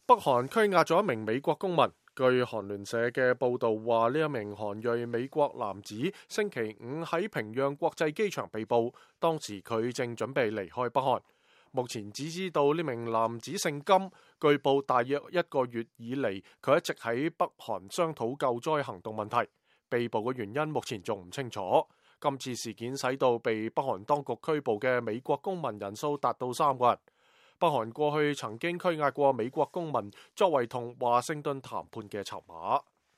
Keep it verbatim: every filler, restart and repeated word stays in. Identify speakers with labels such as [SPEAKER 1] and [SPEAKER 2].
[SPEAKER 1] 北韓拘押咗一名美國公民。據韓聯社嘅報道話，呢一名韓裔美國男子星期五喺平壤國際機場被捕，當時佢正準備離開北韓。目前只知道呢名男子姓金，據報大約一個月以嚟，佢一直喺北韓商討救災行動問題。被捕嘅原因目前仲唔清楚。今次事件使到被北韓當局拘捕嘅美國公民人數達到三個人。北韓過去曾經拘押過美國公民，作為同華盛頓談判嘅籌碼。